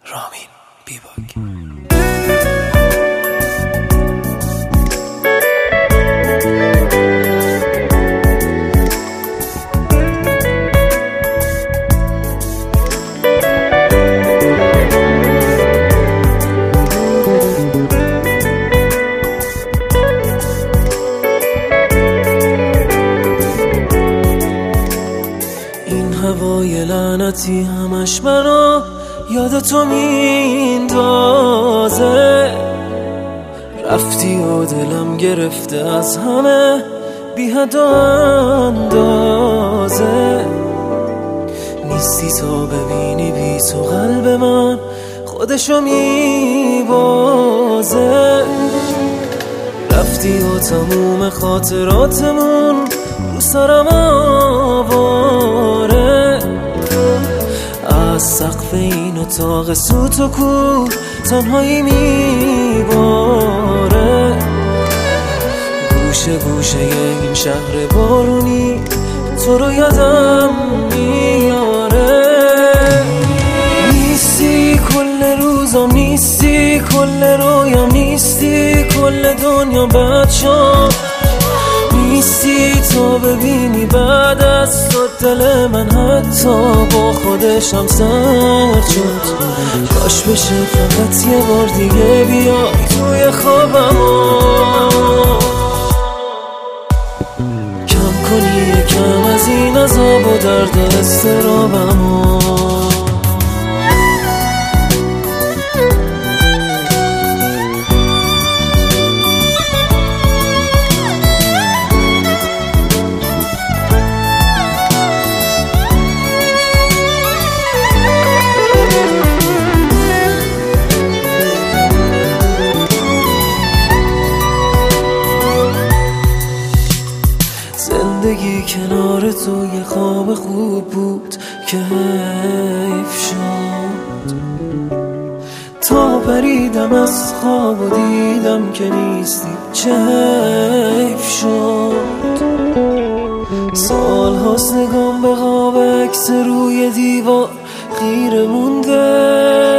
رامین بیباک. این هوای لعنتی همش منو یاد تو میندازه، رفتی و دلم گرفته از همه بی حد و اندازه. نیستی تا ببینی بی تو قلب من خودشو میبازه. رفتی و تموم خاطراتمون رو سرم آواره. از سقف این اتاق سوت و کور تنهایی میباره. گوشه گوشه این شهر بارونی تو رو یادم میاره. نیستی کل روزم، نیستی کل رویام، نیستی کل دنیا بچم. نیستی تا ببینی بعد از تو دل من حتی با خودشم سرد شد. کاش بشه فقط یه بار دیگه بیای توی خوابم، کم کنی یکم از این عذاب و درد و اضطرابم. زندگی کنار تو یه خواب خوب بود که حیف شد. تا پریدم از خواب و دیدم که نیستی چه حیف شد. سال هاست نگام به خواب عکس روی دیوار خیره مونده.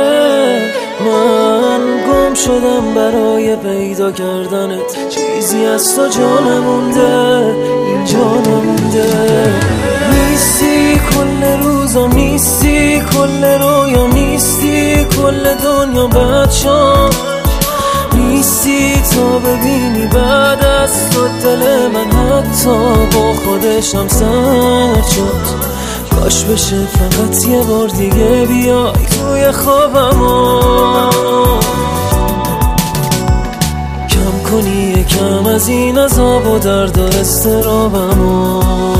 من گم شدم برای پیدا کردنت، چیزی از تو جا نمونده، اینجا نمونده. نیستی کل روزم، نیستی کل رویام، نیستی کل دنیا بچم. نیستی تا ببینی بعد از تو دل من حتی با خودشم سرد شد. کاش بشه فقط یه بار دیگه بیای توی خوابم، کم کنی یکم از این عذاب و درد و اضطرابم.